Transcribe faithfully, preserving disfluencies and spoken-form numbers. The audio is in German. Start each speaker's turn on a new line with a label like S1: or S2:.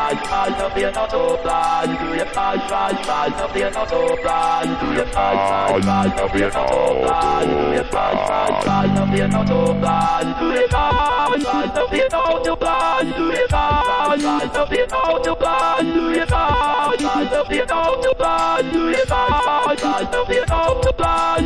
S1: fahren, fahren auf der Autobahn, du fahren, fahren, fahren auf der Autobahn, du fahren, fahren, fahren auf der Autobahn, du fahren, fahren, fahren auf der Autobahn, du fahren, fahren auf der Autobahn, du fahren, fahren auf der Autobahn, du fahren, fahren auf der Autobahn, du fahren, fahren auf der Autobahn.